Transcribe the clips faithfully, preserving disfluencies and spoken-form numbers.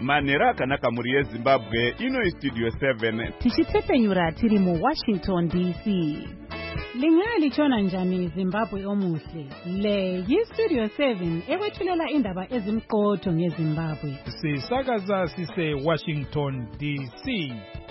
manhero akanaka mhuri yezimbabwe. Ino studio seven tichitsepenyura tiri mu Washington D C. Lingaya lichona njani Zimbabwe omuhle? Le yi Studio seven ekwethulela indaba ezimqotho ngeZimbabwe. Sisakaza sise Washington D C.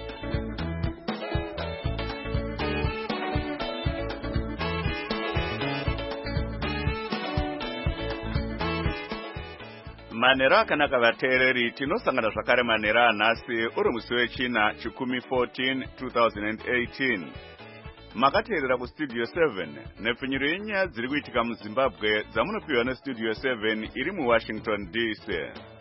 manhero akanaka vateereri, tinosangana zvakare manhero anhasi uri musi wechina chikumi fourteen twenty eighteen. Makateerera kustudio seven nepfinyiro yenyaya dziri kuitika muZimbabwe dzamunopiwa nestudio seven iri muWashington D C.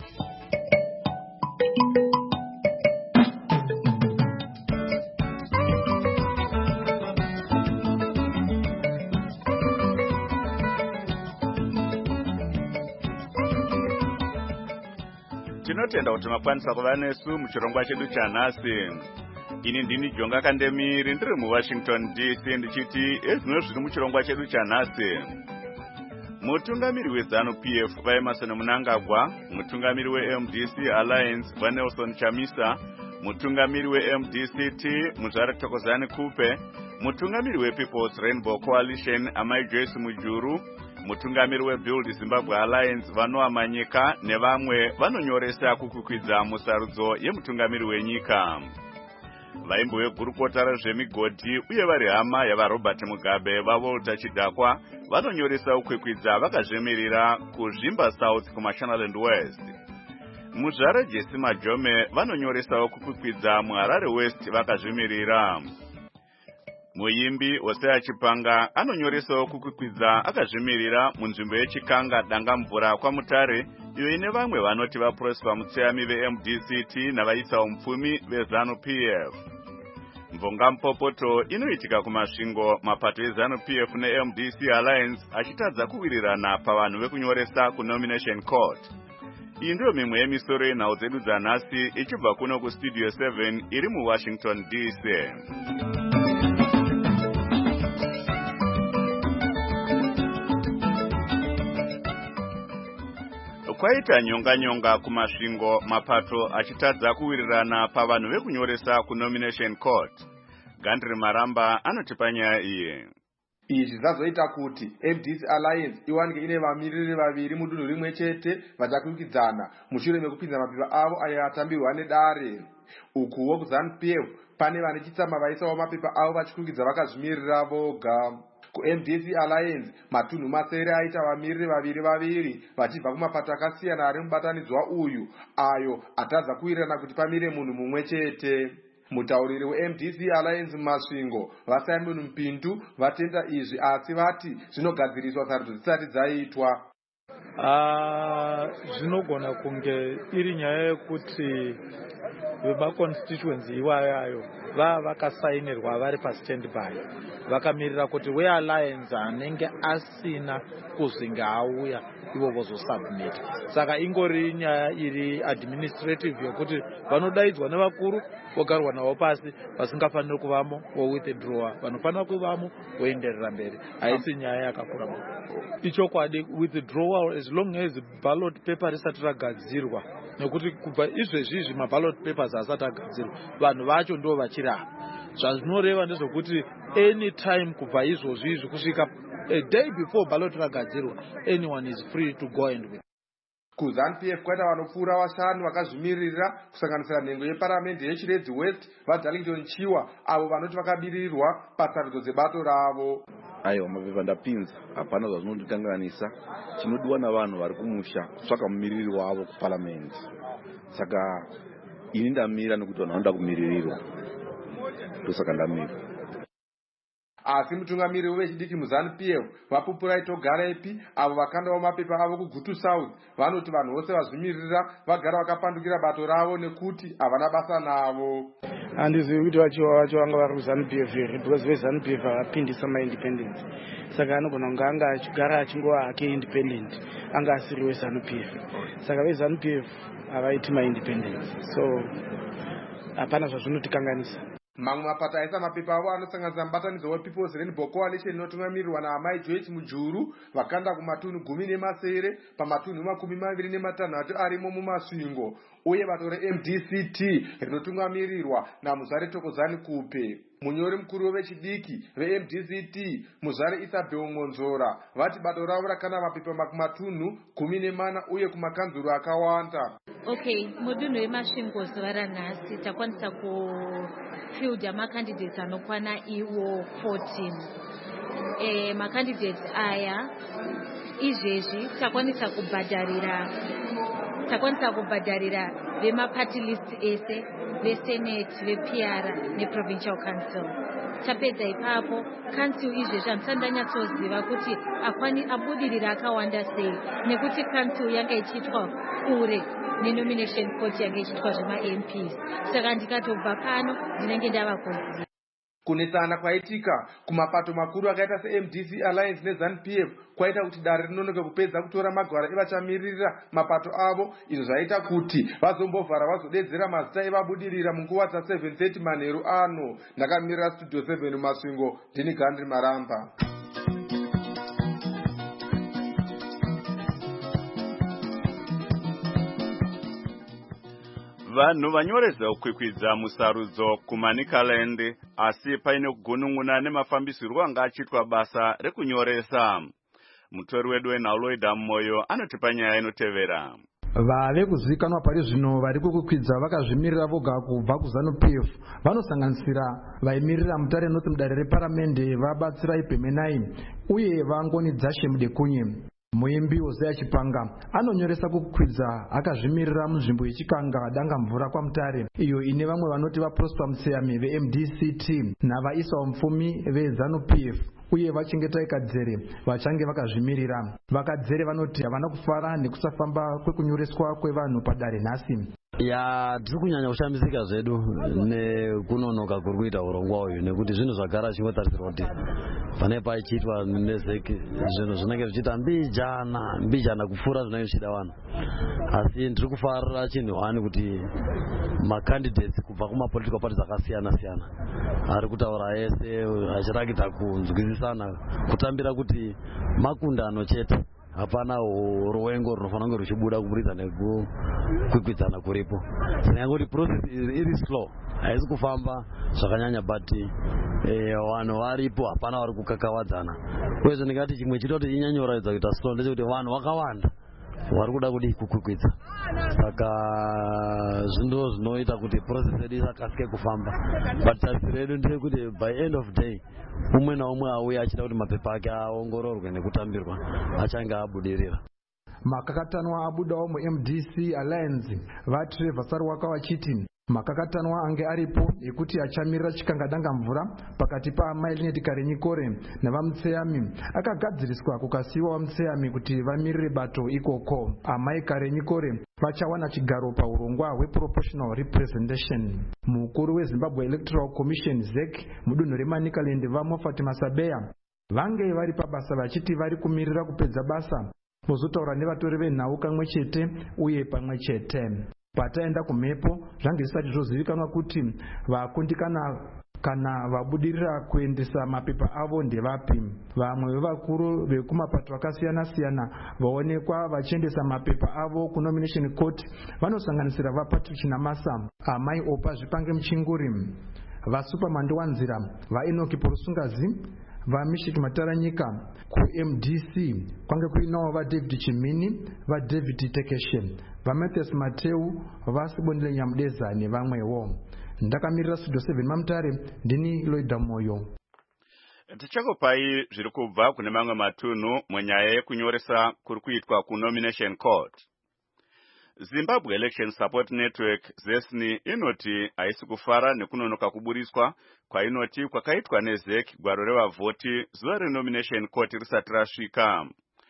Tinotenda kuti makwanisa kuva nesu muchirongwa chedu chanhasi. Ini ndini Jonga Kandemiri ndiri muWashington D C ndichiti ezvino zviri muchirongwa chedu chanhasi. Mutungamiri weZanu P F vaEmerson Mnangagwa, mutungamiri weM D C Alliance vaNelson Chamisa, mutungamiri weM D C T Muzvara Thokozani Kupe, mutungamiri wePeople's Rainbow Coalition Amai Joyce Mujuru, mutungamiri weBuild Zimbabwe Alliance Vanoa Manyika nevamwe vanonyoresa kukukwidza musarudzo yemutungamiri wenyika. Vaimbo vegurukota rezvemigodhi uye vari hama yavaRobert Mugabe vaVolta Chidhakwa vanonyoresa kukwikwidza vakazvimirira kuZvimba South kuMashonaland West. Muzvara Jesse Majome vanonyoresawo kukwikwidza muHarare West vakazvimirira. Muimbi Hosea Chipanga anonyoresawo kukwikwidza akazvimirira munzvimbo yeChikanga Dangamvura kwaMutare, iyo ine vamwe vanoti vaProsper Mutseyami veM D C T navaisa umupfumi veZanu P F. Mvonga Mpopoto inoitika kumasvingo mapato eZanu P F neM D C Alliance achitadza kuwirirana pavanhu vekunyoresa kuNomination Court. Iyi ndiyo mimwe yemisoro yenhau dzedu dzanhasi ichibva kuno kustudio seven iri muWashington D C. Kwaita nyonga-nyonga kumasvingo mapato achitadza kuwirirana pavanhu vekunyoresa kuNomination Court. Gandri Maramba anotipa nyaya iyi. Izvi zvazoita kuti M D C Alliance iwanike ine vamiriri vaviri mudunhu rimwe chete vachakwikwidzana mushure mekupinza mapipa avo ayo atambirwa nedare. Ukuwo kuZanu P F pane vane chitsama vaisawo mapipa avo vachikwikwidzwa vakazvimirira voga. kuM D C Alliance matunhu masere aita vamiriri vaviri vaviri vachibva kumapato akasiyana ari mubatanidzwa uyu ayo atadza kuwirirana kuti pamire munhu mumwe chete. Mutauriri weM D C Alliance mumasvingo vaSimon Mpindu vatenda izvi asi vati zvinogadziriswa sarudzo dzisati dzaitwa. Ah, zvinogona kunge iri nyaya yekuti vebaconstituency iwayayo va vakasainirwa vari pastandby vakamirira kuti wealliance anenge asina kuzinga auya ivo vozosubmit. Saka ingori nyaya iri administrative yokuti vanodaidzwa nevakuru vogarwa navo pasi vasingafaniri kuvamo vowithdrawa, vanofanira kuvamo voenderera mberi. Haisi nyaya yakakura. Ichokwadi withdrawal as long as ballot paper risati ragadzirwa, nekuti kubva izvezvizvi maballot papers asati agadzirwa vanhu vacho ndo vachirapa. Zvazvinoreva ndezvokuti anytime kubva izvozvizvi kusvika a day before ballot ragadzirwa anyone is free to go and with. kuZanu P F kwaita vanopfuura vashanu vakazvimirira kusanganisira nhengo yeparamende yeChiredzi West vaDarlington Chiwa avo vanoti vakabirirwa pasarudzo dzebato ravo. Aiwa, mapepa ndapinza, hapana zvazvinondikanganisa. Chinodiwa navanhu vari kumusha kutsvaka mumiriri wavo kuparamendi. Saka ini ndamira nekuti vanhu vanoda kumiririrwa, ndosaka ndamira. Asi mutungamiri wevechidiki muZanu P F vaPupurai Togarepi avo vakandawo mapepa avo kuGutu South vanoti vanhu vose vazvimirira vagara vakapandukira bato ravo nekuti havana basa navo. Handizivi kuti vachiwa vacho vanga vari kuZanu P F here because veZanu P F havapindisa maindependent. Saka anogona kunge anga achigara achingova hake independent anga asiri weZanu P F. Saka veZanu P F havaiti maindependent. So hapana zvazvinotikanganisa. mamwe mapato aisa mapepa avo anosanganisa mubatanidzo wepeoples rainbow coalition inotungamirirwa naamai joyce mujuru vakanda kumatunhu gumi nemasere pamatunhu makumi maviri nematanhatu arimo mumasvingo, uye bato reM D C T rinotungamirirwa namuzare Thokozani Kupe. Munyori mukuru wevechidiki veM D C T muzare Isabel Ngonzora vati bato ravo rakanda mapepa makumatunhu gumi nemana uye kumakanzuru akawanda. Okay, mudunhu wemasvingo zuva ranhasi takwanisa kufilda macandidates anokwana iwo fourteen. E, macandidates aya izvezvi takwanisa kubhadharira takwanisa kubhadharira vemaparty list ese vesenate veP R neprovincial council. Tapedza ipapo council izvezvi handisati ndanyatsoziva kuti akwani abudirira akawanda sei nekuti council yanga ichiitwa kure nenomination court yanga ichiitwa zvema-M Ps. Saka ndikatobva pano ndinenge ndava kuziva. Kunesana kwaitika kumapato makuru akaita seM D C Alliance neZANU P F kwaita kuti dare rinonoke kupedza kutora magwara evachamiririra mapato avo, izvo zvaita kuti vazombovhara vazodedzera mazita evabudirira munguva dza-seven thirty manheru ano. Ndakamirira studio seven Masvingo, ndini Gandri Maramba. Vanhu vanyoreza kukwikwidza musarudzo kuManicaland, asi paine kugunun'una nemafambisirwo anga achiitwa basa rekunyoresa. Mutori wedu weNhauloida Moyo anoti panyaya inotevera. Vave kuzivikanwa pari zvino vari kukwidza vakazvimirira voga kubva kuZANU P F vanosanganisira vaimirira Mutare North mudare reparamende vabatsira Ibhemenai uye vangoni Dzashe Mudekunye. Muimbi Hosea Chipanga anonyoresa kukwidza akazvimirira munzvimbo yechikanga danga mvura kwaMutare, iyo ine vamwe vanoti vaProsper Mutseyami veM D C T navaIswa Mupfumi veZANU P F uye vachengeta ikadzere vachange vakazvimirira. Vakadzere vanoti havana kufara nekusafamba kwekunyoreswa kwevanhu padare nhasi. Ya tiri kunyanya kushamisika zvedu nekunonoka kuri kuita urongwa uyu nekuti zvinhu zvagara chingotaridzirwa kuti pane paichiitwa nezeki zvinhu zvinenge zvichiita mbijana mbijana kupfuura zvinenge zvichida vanhu, asi ndiri kufarira chinhu hani kuti macandidates kubva kumapolitical parties akasiyana siyana ari kutaura ese achirakidza kunzwisisana kutambira kuti makundano chete, hapana ruwengo runofanira kunge ruchibuda kuburikidza nekukwikwidzana kuripo. Saka kuti process iri slow, haisi kufamba zvakanyanya, but vanhu varipo, hapana vari kukakavadzana. Uyezve ndingati chimwe chito kuti inyanyoratidza kuita slow ndechekuti vanhu vakawanda vari kuda kudi kukwikwidza, saka zvindo zvinoita kuti process yedu isakasike kufamba. But tarisiro yedu ndeyekuti by end of day umwe naumwe auya achida kuti mapepa ake aongororwe nekutambirwa achange abudirira. Makakatanwa abudawo muM D C Alliance vaTrevor Sarwaka vachiti makakatanwa ange aripo ekuti achamirira chikanga danga mvura pakati paamai Linet Karenyikore navaMutseyami akagadziriswa kukasiyiwa vaMutseyami kuti vamirire bato ikoko. Amai Karenyikore vachawana chigaro paurongwa hweproportional representation. Mukuru weZimbabwe Electoral Commission Z E C mudunhu reManicaland vaMoffat Masabeya vange vari pabasa vachiti vari kumirira kupedza basa vozotaura nevatori venhau kamwe chete uye pamwe chete. Pataenda kumhepo zvange zvisati zvozivikanwa kuti vakundikana kana vabudirira kuendesa mapepa avo ndevapi. Vamwe vevakuru vekumapato akasiyana siyana vaonekwa vachiendesa mapepa avo kunomination court vanosanganisira vaPatrick Namasa, amai Opa Zvipange Muchinguri, vaSuperman Wanzira, vaEnoki Porusungazi, vaMishiki Mataranyika. kuM D C kwange kuinawo vaDavid Chimini, vaDavid Tekeshe, vaMathias Mateu, vaSibonile Nyamudeza nevamwewo. Ndakamirira studio seven maMutare, ndini Loida Moyo. Tichakupai zviri kubva kune mamwe matunhu munyaya yekunyoresa kuri kuitwa kunomination court. Zimbabwe Election Support Network Z E S N inoti haisi kufara nekunonoka kuburiswa kwainoti kwakaitwa neZ E C gwaro revavhoti zuva renomination court risati rasvika.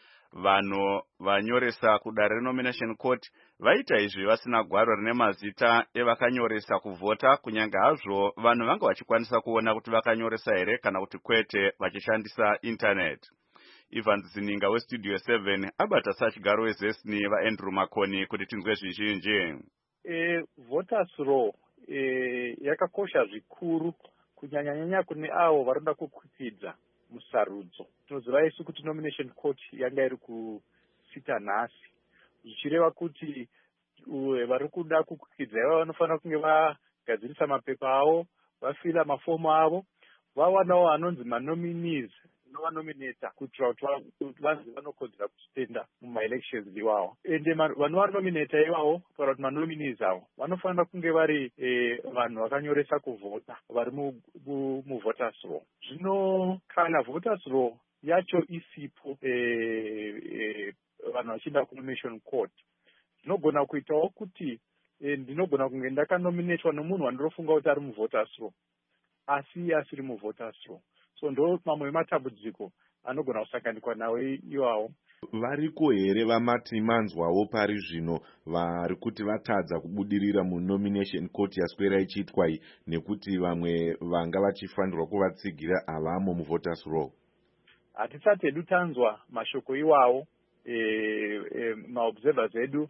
Vanhu vanyoresa kudare renomination court vaita izvi vasina gwaro rine mazita evakanyoresa kuvhota, kunyange hazvo vanhu vanga vachikwanisa kuona kuti vakanyoresa here kana kuti kwete vachishandisa internet. Ivan Zininga westudio seven abata sachigaro weZ E S N vaAndrew Makoni kuti tinzwe zvizhinji. E, voters roll e, yakakosha zvikuru kunyanyanyanya kune avo varikuda kukwikidza musarudzo. Tinoziva isu kuti nomination court yanga iri kusita nhasi, zvichireva kuti vari kuda kukwikidza ivo vanofanira kunge vagadzirisa mapepa avo, vafila mafomu avo, vawanawo vanonzi manominees novanominata kuitira kuti vanzi vanokodzera kustenda mumaelections iwawo. Ende vanovanominata ivavo kutaura kuti manominees avo vanofanira kunge vari vanhu vakanyoresa kuvhota, vari muvoters roll. Zvino kana voters roll yacho isipo vanhu vachienda kunomination court, zvinogona kuitawo kuti ndinogona kunge ndakanominatwa nomunhu wandirofunga kuti ari muvoters roll asi asiri muvoters roll. So ndo mamwe matambudziko anogona kusanganikwa nawo iwawo. Variko here vamati manzwawo pari zvino vari kuti vatadza kubudirira munomination court yaswera ichiitwa iyi nekuti vamwe vanga vachifanirwa kuvatsigira avamo muvoters roll? Hatisati hedu tanzwa mashoko iwawo. E, e, maobservers edu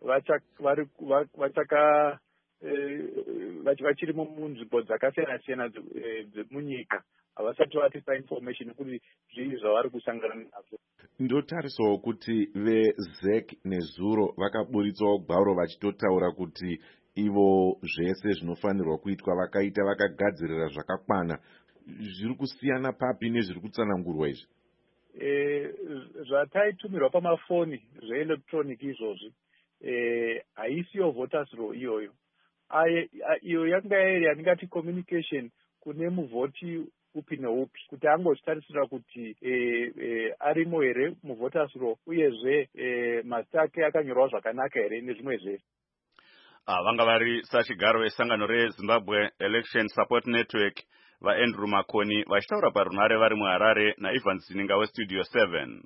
vachaka vachiri munzvimbo dzakasiyana siyana dzemunyika havasati vatipa information kuti zvii zvavari kusangana nazvo. Ndotarisawo kuti veZEC neZuro vakaburitsawo gwaro vachitotaura kuti ivo zvese zvinofanirwa kuitwa vakaita vakagadzirira zvakakwana. Zviri kusiyana papi nezviri kutsanangurwa izvi? E, zvataitumirwa pamafoni zveelectronic izvozvi haisiyo voters roll iyoyo. Iyo yanga iri yandingati communication kune muvhoti upi neupi kuti angozvitarisira kuti e, e, arimo here muvoters roll uyezve e, mazita ake akanyorwa zvakanaka here nezvimwe zvese. Ah, vanga vari sachigaro vesangano reZimbabwe Election Support Network vaAndrew Makoni vachitaura parunare vari muHarare naIvan Zininga weStudio seven.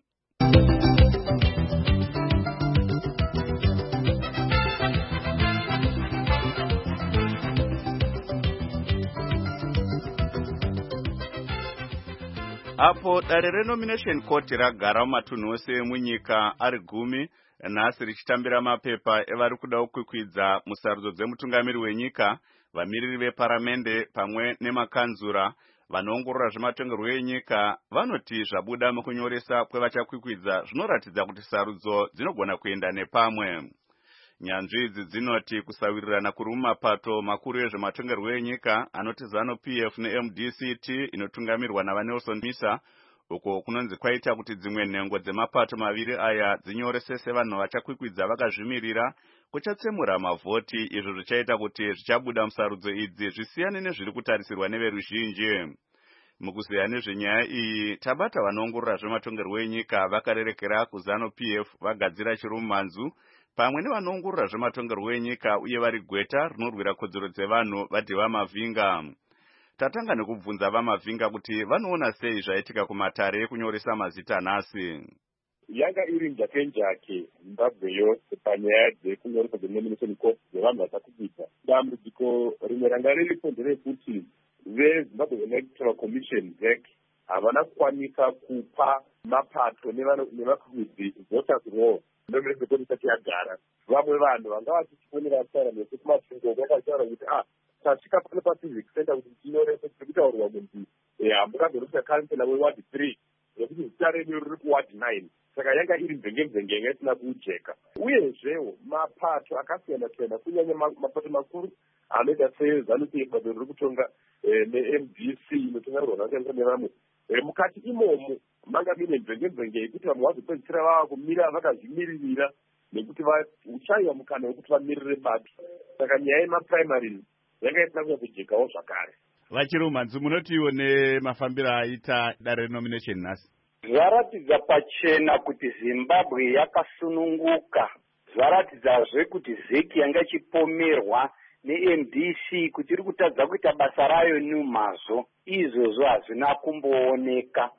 Apo dare renomination court ragara mumatunhu ose emunyika ari gumi nhasi richitambira mapepa evari kuda kukwikwidza musarudzo dzemutungamiri wenyika, vamiriri veparamende pamwe nemakanzura. Vanoongorora zvematongerwo enyika vanoti zvabuda mukunyoresa kwevachakwikwidza zvinoratidza kuti sarudzo dzinogona kuenda nepamwe. Nyanzvi idzi dzinoti kusawirirana kuri mumapato makuru ezvematongerwo enyika anoti ZANU-P F neM D C T inotungamirwa navaNelson Misa, uko kunonzi kwaita kuti dzimwe nhengo dzemapato maviri aya dzinyorese sevanhu vachakwikwidza vakazvimirira kuchatsemura mavhoti, izvo zvichaita kuti zvichabuda musarudzo idzi zvisiyane nezviri kutarisirwa neveruzhinji. Mukuziya nezvenyaya iyi tabata vanoongorora zvematongerwo enyika vakarerekera kuZANU-P F vagadzira chirumanzu pamwe nevanoongorora zvematongerwo enyika uye vari gweta rinorwira kodzero dzevanhu vaDheva Mavhinga. Tatanga nekubvunza vaMavhinga kuti vanoona sei zvaitika kumatare kunyoresa mazita nhasi. Yanga iri njake njake Zimbabwe yose panyaya dzekunyoresa dzenomination court dzevanhu vachakwidza. Dambudziko rimwe ranga riripo nderekuti veZimbabwe Electoral Commission ZEC havana kukwanisa kupa mapato nevakwidzi voters roll nomination court isati yagara. Vamwe vanhu vanga vachichifonera tsara nekuti masvingo vakataura kuti ah tasvika pano pacivic center kuti tinyorese tiri kutaurwa kunzi hamungazorusha kansela weward three nekuti zita renyu riri kuward nine. Saka yanga iri mvenge-mvenge yanga isina kujeka. Uyezvewo mapato akasiyana siyana kunyanya mapato makuru anoita seZANU-P F riri kutonga neM D C inotongarirwa zvakasiyana nevamwe. Mukati imomo manga mine mvenge-mvenge yekuti vamwe vazopedzisira vava kumira vakazvimiririra nekuti uchaiwa mukana wekuti vamirire bato. Saka nyaya yemaprimaries yanga isina kunya kujekawo zvakare. Vachirumanzu, munotiwo nemafambiro aita dare renomination nhasi? Zvaratidza pachena kuti Zimbabwe yakasununguka. Zvaratidzazve kuti ZEC yanga ichipomerwa neM D C kuti iri kutadza kuita basa rayo numazvo. Izvozvo hazvina kumbooneka.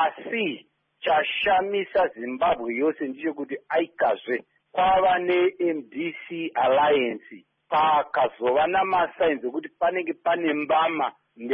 Asi chashamisa Zimbabwe yose ndichekuti aikazve kwava neM D C Alliance pakazova namasainzi ekuti panenge pane mbama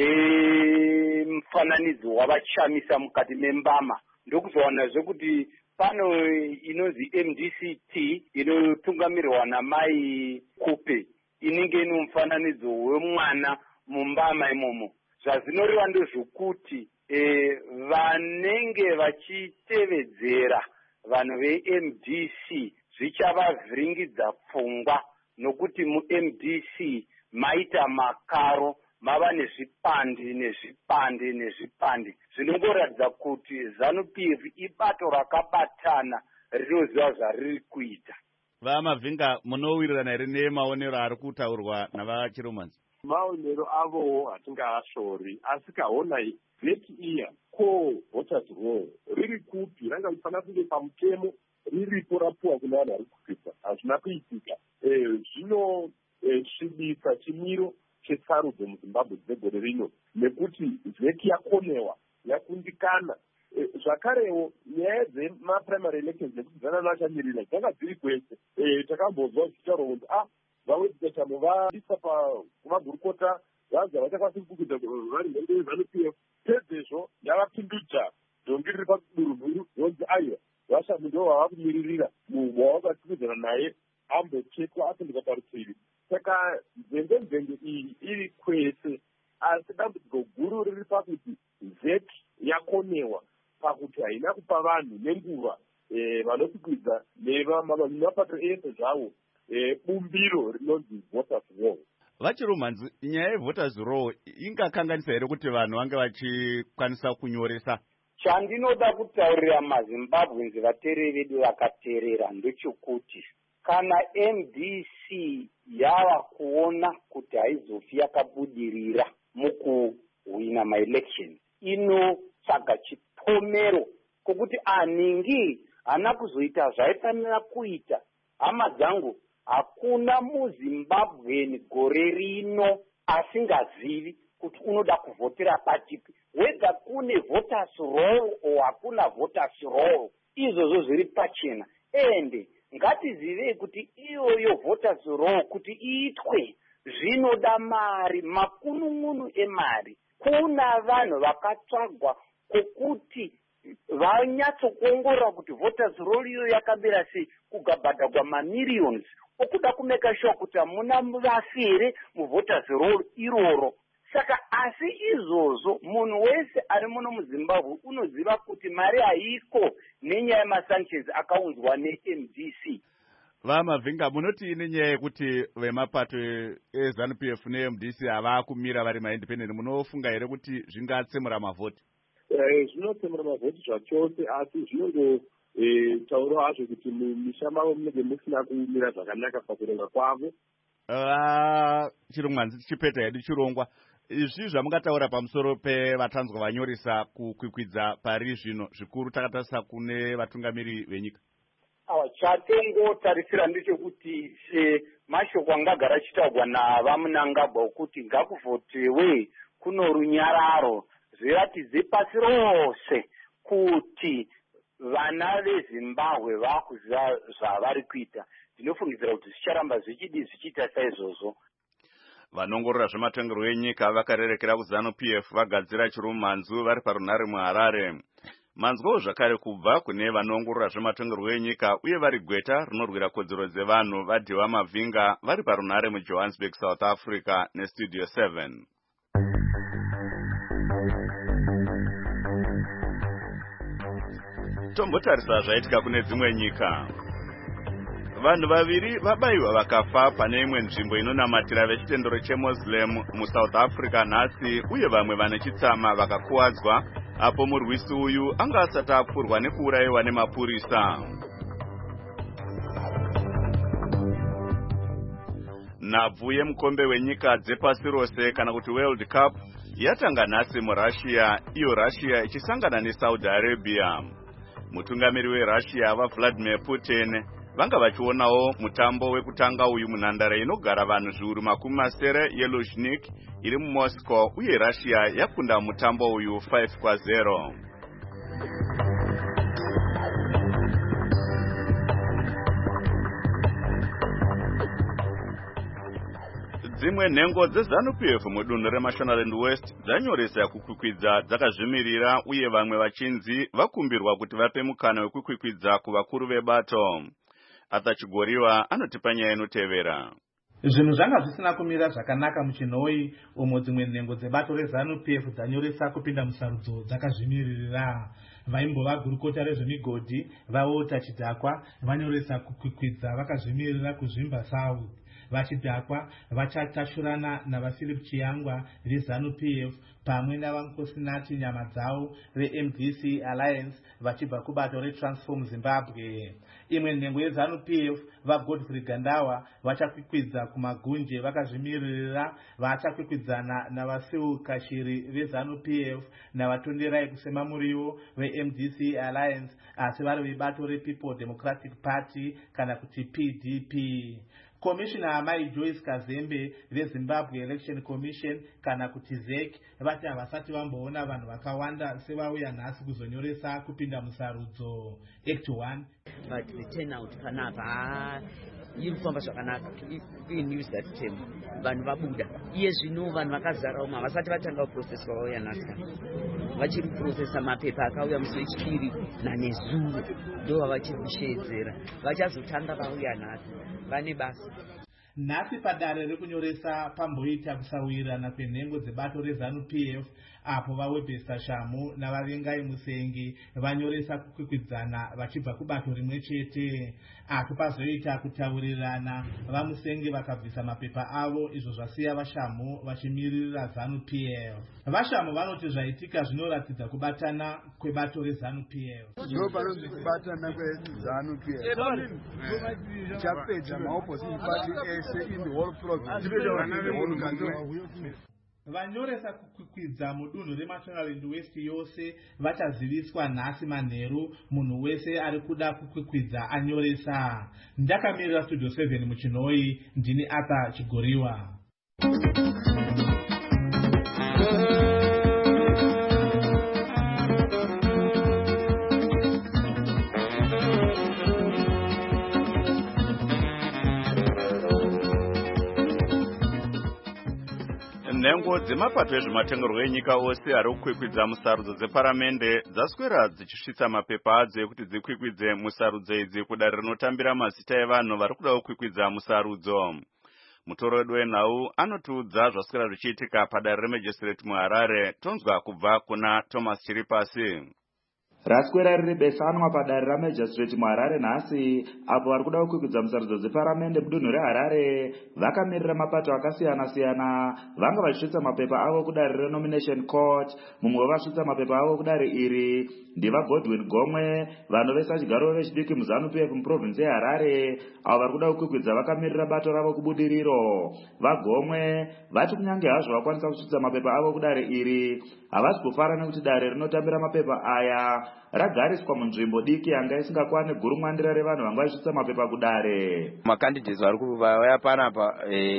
nemufananidzo wavachamisa mukati membama. Ndokuzowanazve kuti pano inonzi M D C T inotungamirwa naMai Kupe inenge ine mufananidzo wemwana mumbama imomo. Zvazinoreva ndezvokuti e, vanenge vachitevedzera vanhu ve-M D C zvichavavhiringidza pfungwa nokuti mu-M D C maita makaro, mava nezvipandi nezvipandi nezvipandi zvinongoratidza kuti ZANU-P F ibato rakabatana rinoziva zvariri kuita. VaMavhinga, munowirirana here nemaonero ari kutaurwa navaChiromanzi? Maonero avowo hatingaashori, asi kaonai vheti iya ko voters roll riri kupi, ranga rifanira kunge pamutemo riripo rapuwa kune vanhu vari kukwidza, hazvina kuitika. Zvinosvibisa chimiro chesarudzo muZimbabwe dzegore rino nekuti vheki yakonewa yakundikana. Zvakarewo nyaya dzemaprimary elections nekuti dzana vachamirira dzanga dziri kwese. Takambozwa zvichitaurwa kuti ah vawedzitamu vaisa kumagurukota vanza vachakwanisa kukwidza vari mhenge yeZANU-P F. Pedzezvo yavapindudza dhongi riri padurumhuru vonzi aiwa vashami ndo vava kumiririra munhu wavakatikwizana naye ambochekwa apinduka parutivi. Saka nzenge nzenge iyi iri kwese, asi dambudziko guru riri pakuti vheti yakonewa pakuti haina kupa vanhu nenguva vanotikwidza nemapato ese zvavo bumbiro rinonzi voters roll. VaChiromanzi, nyaya yevoters roll ingakanganisa here kuti vanhu vange vachikwanisa kunyoresa? Chandinoda kutaurira maZimbabweans vateereri vedu vakateerera ndechekuti kana M D C yava kuona kuti haizofi yakabudirira mukuwina maelection, inotsvaga chipomero kokuti aningi hana kuzoita zvaifanira kuita. Hama dzangu, hakuna muZimbabwean gore rino asingazivi kuti unoda kuvhotera patipi, wega kune voters roll o hakuna voters roll, izvozvo zviri pachena. Ende ngatizivei kuti iyoyo voters roll kuti iitwe zvinoda mari, makunun'unu emari. Kuna vanhu vakatsvagwa kokuti vanyatsokuongorora kuti voters roll iyo yakamira sei, kugabhadhagwa mamillions okuda kumeka sure kuti hamuna vafi here muvoters roll iroro. Saka asi izvozvo munhu wese ari muno muZimbabwe unoziva kuti mari haiko nenyaya yemasanctions akaunzwa ne-M D C. VaMavhinga, munoti ine nyaya yekuti vemapato eZANU-P F ne-M D C hava kumira vari maindependent, munofunga here kuti zvingatsemura mavhoti? Zvinotsemura mavhoti zvachose, asi zvinongotaura hazvo kuti mumisha mavo munenge musina kumira zvakanaka pakuronga kwavo. Chiromanzi, tichipeta hedu chirongwa, izvi zvamungataura pamusoro pevatanzwa vanyoresa kukwikwidza pari zvino zvikuru takatarisa kune vatungamiri venyika? Awa, chatongotarisira ndechekuti mashoko angagara achitaurwa navaMunangagwa okuti ngakuvhotewe kuno runyararo, zviratidze pasi rose kuti vana veZimbabwe vakuziva zvavari kuita. Ndinofungidzira kuti zvicharamba zvichidi zvichiita saizvozvo. Vanongorora zvematongerwo enyika vakarerekera kuZANU-P F vagadzira Chiromanzi vari parunhare muHarare. Manzwawo zvakare kubva kune vanongorora zvematongerwo enyika uye vari gweta rinorwira kodzero dzevanhu vadhiwa Mavhinga vari parunhare muJohannesburg, South Africa neStudio seven. Tombotarisa zvaitika kune dzimwe nyika. Vanhu vaviri vabayiwa vakafa pane imwe nzvimbo inonamatira vechitendero cheMuslim muSouth Africa nhasi, uye vamwe vane chitsama vakakuwadzwa apo murwisi uyu anga asati apfurwa nekuurayiwa nemapurisa. Nhabvu yemukombe wenyika dzepasi rose kana kuti World Cup yatanga nhasi muRussia, iyo Russia ichisangana neSaudi Arabia. Mutungamiri weRussia vaVladimir Putin vanga vachionawo mutambo wekutanga uyu munhandare inogara vanhu zviuru makumi masere yeLuzhniki iri muMoscow, uye Russia yakunda mutambo uyu five kwa zero. Dzimwe nhengo dzeZANU-P F mudunhu reMashonaland West dzanyoresa kukwikwidza dzakazvimirira, uye vamwe vachinzi vakumbirwa kuti vape mukana wekukwikwidza kuvakuru vebato. Atachigoriwa anotipa nyaya inotevera. Zvinhu zvanga zvisina kumira zvakanaka muchinhoi umo dzimwe nhengo dzebato reZANU P F dzanyoresa kupinda musarudzo dzakazvimiririra. Vaimbova gurukota rezvemigodhi vaota chidhakwa vanyoresa kukwikwidza vakazvimirira kuzvimba South. Vachidhakwa vachatashurana navaPhilip Chiyangwa veZANU P F pamwe navaNkosinati nyama dzavo veM D C Alliance vachibva kubato reTransform Zimbabwe. Imwe nhengo yeZANU P F vaGodfrey Gandawa vachakwikwidza kumagunje vakazvimiririra vachakwikwidzaana navaSiu Kashiri veZANU P F navatonderai kusema muriwo veM D C Alliance asi vari vebato rePeople Democratic Party kana kuti P D P. Commissioner Amai Joyce Kazembe veZimbabwe Election Commission kana kuti Z E C vati havasati vamboona vanhu vakawanda sevauya nhasi kuzonyoresa kupinda musarudzo. Act one. But the turnout panapa iri kufamba zvakanaka. We use that term. Vanhu vabuda. Iye zvino vanhu vakazara uma vasati vatanga process vauya nhasi. Vachiri processa mapepa akauya musi wechipiri nanezuro ndo vachiri kushedzera. Vachazotanga vauya nhasi. Vane basa. Nhasi padare rekunyoresa pamboita kusawirirana kwenhengo dzebato reZANU P F apo vaWebster Shamu navavengai Musengi vanyoresa kukwikwidzana vachibva kubato rimwe chete. Apo pazoita kutaurirana vaMusengi vakabvisa mapepa avo izvo zvasiya vaShamu vachimiririra ZANU P F. VaShamu vanoti zvaitika zvinoratidza kubatana kwebato reZANU P F. Ndo panonzi kubatana kweZANU P F chapedza maopposition party ese in the whole province. Vanyoresa kukwikwidza mudunhu reMashonaland West yose vachaziviswa nhasi manheru munhu wese ari kuda kukwikwidza anyoresa. Ndakamirira Studio seven muchinhoi, ndini Arthur Chigoriwa. Nhengo dzemapato ezvematengerwo enyika ose ari kukwikwidza musarudzo dzeparamende dzaswera dzichisvitsa mapepa adzo ekuti dzikwikwidze musarudzo idzi kudare rinotambira mazita evanhu vari kuda kukwidza musarudzo. Mutoro wedu wenhau anotiudza zvaswera zvichiitika padare reMagistrate muHarare. Tonzwa kubva kuna Thomas Chiripasi. Raswera riri besanwa padare raMagistrate muHarare nhasi apo vari kuda kukwikwidza musarudzo dzeparamende mudunhu reHarare vakamirira mapato akasiyana-siyana vanga vachisvitsa mapepa avo kudare renomination court. Mumwe wavasvitsa mapepa avo kudare iri ndiva Godwin Gomwe vanhu vese vachigaro vechidiki muZANU P F muprovince yeHarare avo vari kuda kukwikwidza vakamirira bato ravo kubudiriro. VaGomwe vati kunyange hazvo vakwanisa kusvitsa mapepa avo kudare iri havasi kufara nekuti dare rinotambira mapepa aya ragariswa munzvimbo diki yanga isingakwane gurumwandira revanhu vanga vachisvitsa mapepa kudare. Macandidates vari kuvaya panapa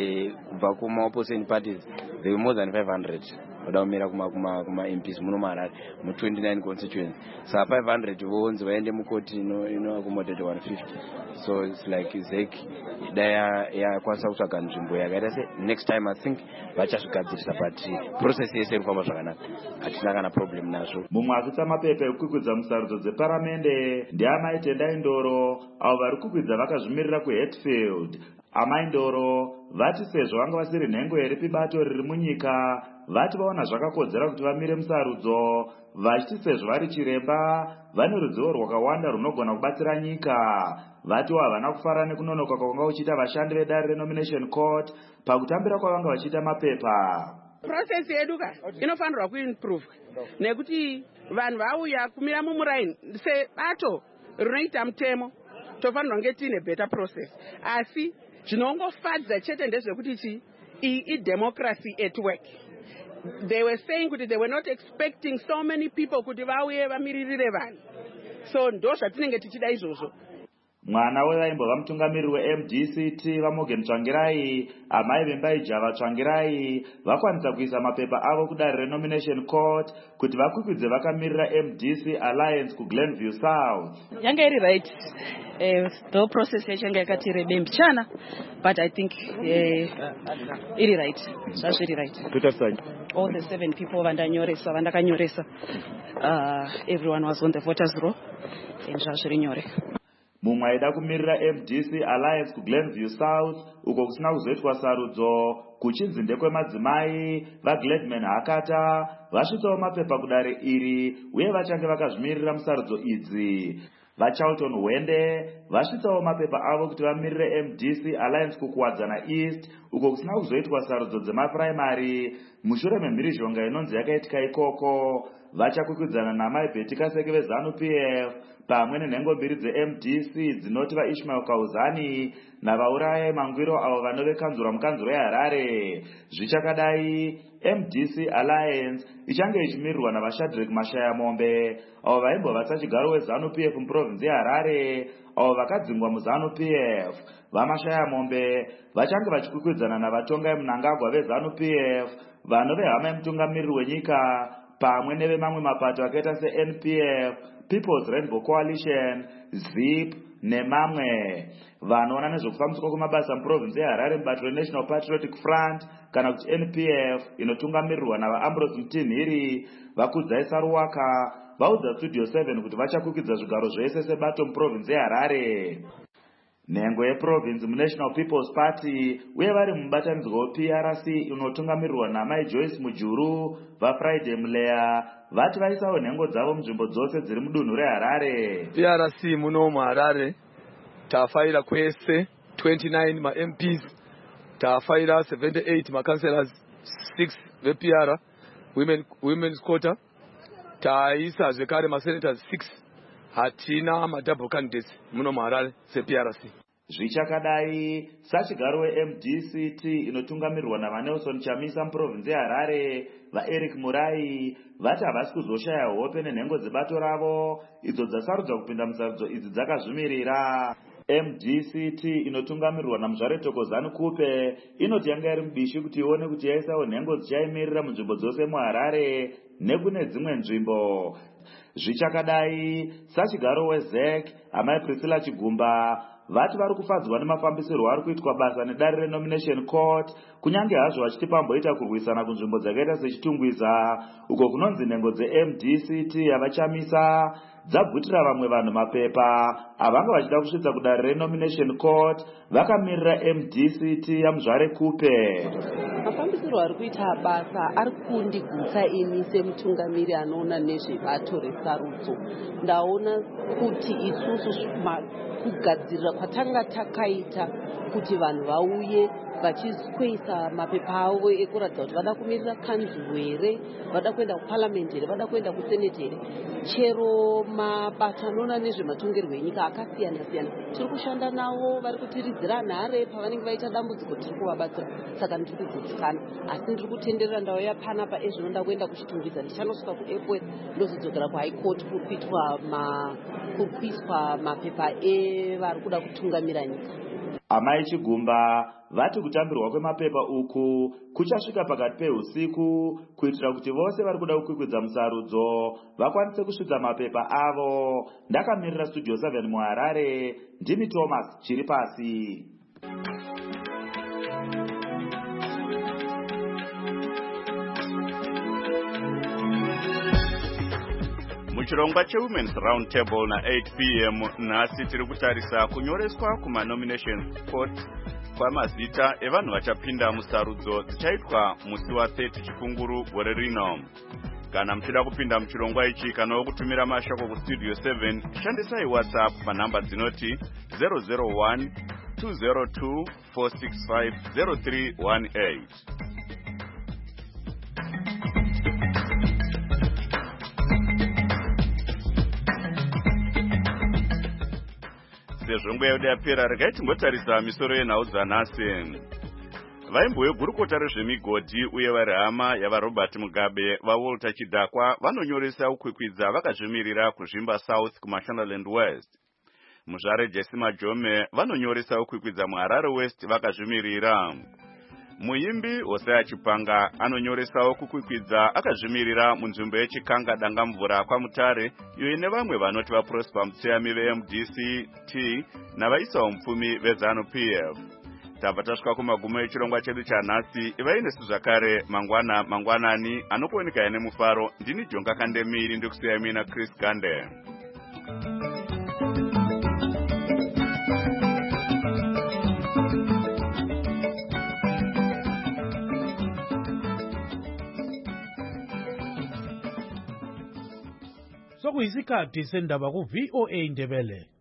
kubva kumaopposition parties they were more than five hundred vada kumira kuma-M Ps muno muHarare mu-twenty-nine constituency. Saka five hundred vonzi vaende mukoti ino-accommodate one fifty. So it's like Z E C daya yakwanisa kutsvaga nzvimbo yakaita se next time I think vachazvigadzirisa but process yese iri kufamba zvakanaka hatina kana problem nazvo. Mumwe asvitsa mapepa ekukwikwidza musarudzo dzeparamende ndiamai Tendai Ndoro avo vari kukwidza vakazvimirira kuHatfield. Amai Ndoro vati sezvo vanga vasiri nhengo here pibato riri munyika vati vaona zvakakodzera kuti vamire musarudzo vachiti sezvo vari chiremba vane ruzivo rwakawanda runogona kubatsira nyika. Vatiwo havana kufara nekunonoka kwavanga vachiita vashandi vedare renomination court pakutambira kwavanga vachiita mapepa. Process yedu ka inofanirwa kuimprove nekuti vanhu vauya kumira mumuraini sebato rinoita mutemo tofanirwa kunge tiine better process asi zvinongofadza chete ndezvekuti chi iyi idemocracy at work. They were saying kuti they were not expecting so many people kuti vauye vamiririre vanhu, so ndo zvatinenge tichida izvozvo. Mwana wevaimbova mutungamiriri weM D C T vaMorgan Tsvangirai amai vembai Java Tsvangirai vakwanisa kuisa mapepa avo kudare renomination court kuti vakwikwidze vakamirira M D C Alliance kuGlenview South. Yanga iri right uh, the process yachanga yakati rebe mbichana but I think uh, iri right zvazvo iri right. All the seven people vandanyoresa vandakanyoresa uh, everyone was on the voters roll and zvazvo iri nyore. mumwe aida kumirira M D C Alliance kuGlenview South uko kusina kuzoitwa sarudzo kuchinzi ndekwemadzimai vaGladman Hakata vasvitsawo mapepa kudare iri uye vachange vakazvimirira musarudzo idzi. vaCharlton Wende vasvitsawo mapepa avo kuti vamirire M D C Alliance kukuwadzana East uko kusina kuzoitwa sarudzo dzemapuraimari mushure memhirizhonga inonzi yakaitika ikoko. vachakwikwidzana namai Betty Kaseke veZANU P F pamwe nenhengo mbiri dze-M D C dzinoti vaIshmael Kauzani navaurayi mangwiro avo vanove kanzura mukanzuro yeHarare. Zvichakadai, M D C Alliance ichange ichimirirwa navaShadrack Mashayamombe avo vaimbova chigaro weZANU P F muprovinsi yeHarare avo vakadzingwa muZANU P F. vaMashayamombe vachange vachikwikwidzana navatongai Mnangagwa veZANU P F vanove hama yemutungamiriri wenyika pamwe nevemamwe mapato akaita se-N P F, People's Rainbow Coalition, ZIP nemamwe. Vanoona nezvekufambiswa kwamabasa muprovinsi yeHarare mubato reNational Patriotic Front kana kuti N P F inotungamirirwa navaAmbrose Mtinhiri vakudzai Saruwaka vaudza Studio seven kuti vachakwikidza zvigaro zvese sebato muprovinsi yeHarare. Nhengo yeprovinsi muNational People's Party uye vari mubatanidzwa weP R C inotungamirirwa namai Joyce Mujuru vaFriday Mleya vati vaisawo nhengo dzavo munzvimbo dzose dziri mudunhu reHarare. P R C muno muHarare tafaira kwese twenty-nine ma-M Ps, tafaira seventy-eight ma-councillors, six ve-P R, women, women's quarter, taisa zvekare ma-senators six. hatina madouble candidates muno muHarare se-P R C. Zvichakadai, sachigaro we-M D C T inotungamirirwa navaNelson Chamisa muprovinsi yeHarare vaEric Murai vati havasi kuzoshaya hope nenhengo dzebato ravo idzo dzasarudzwa kupinda musarudzo idzi dzakazvimirira. M D C T inotungamirirwa naMuzvare Thokozani Kupe inoti yanga iri mubishi kuti ione kuti yaisawo nhengo dzichaimirira munzvimbo dzose muHarare nekune dzimwe nzvimbo. Zvichakadai, sachigaro weZ E C amai Priscilla Chigumba vati vari kufadzwa nemafambisirwo ari kuitwa basa nedare renomination court kunyange hazvo vachiti pamboita kurwisana kunzvimbo dzakaita sechitungwiza uko kunonzi nhengo dze-M D C T yavachamisa dzabvutira vamwe vanhu mapepa avanga vachida kusvitsa kudare renomination court vakamirira M D C T yaMuzvare Kupe. Mafambisirwo ari kuita basa ari kundigutsa ini semutungamiri anoona nezvebato resarudzo. Ndaona kuti isusu kugadzirira kwatanga takaita kuti vanhu vauye vachiskwesa mapepa avo ekuratidza kuti vada kumirira kanzuru here, vada kuenda kuparliament here, vada kuenda kusenate here, chero mabato anoona nezvematongerwo enyika akasiyana siyana tiri kushanda navo, vari kutiridzira nhare pavanenge vaita dambudziko tiri kuvabatsira. Saka ndiri kugutsikana, asi ndiri kutenderera ndauya panapa ezvino ndakuenda kuchitungwiza ndichanosvika kuairport ndozodzokera kuhigh court kuri kuitwa kuri kuiswa mapepa evari kuda kutungamira nyika. Amai Chigumba vati kutambirwa kwemapepa uku kuchasvika pakati peusiku kuitira kuti vose vari kuda kukwikwidza musarudzo vakwanise kusvitsa mapepa avo. Ndakamirira Studio seven muHarare, ndini Thomas Chiripasi. muchirongwa chewomen's round table na eight p m nhasi tiri kutarisa kunyoreswa kumanomination court kwamazita evanhu vachapinda musarudzo dzichaitwa musi wa thirty chikunguru gore rino. Kana muchida kupinda muchirongwa ichi kana wokutumira mashoko kustudio seven shandisai WhatsApp panhamba dzinoti zero zero one two zero two four six five zero three one eight. Sezvo nguva yedu yapera, regai tingotarisa misoro yenhau dzanhasi. Vaimbo vegurukota rezvemigodhi uye vari hama yavaRobert Mugabe vaWalter Chidhakwa vanonyoresa kukwikwidza vakazvimirira kuzvimba South kuMashonaland West. Muzvare Jesse Majome vanonyoresa kukwikwidza muHarare West vakazvimirira. Muimbi Hosea Chipanga anonyoresawo kukwikwidza akazvimirira munzvimbo yeChikanga Dangamvura kwaMutare iyo ine vamwe vanoti vaProsper Mutseyami veM D C T navaisawo mupfumi veZANU P F. Tabva tasvika kumagumo echirongwa chedu chanhasi. Ivai nesu zvakare mangwana mangwanani anokuoneka nemufaro. Ndini Jonga Kandemiri ndikusiyai mina Chris Gande. sekuyisikhathi sendaba ku-V O A Ndebele.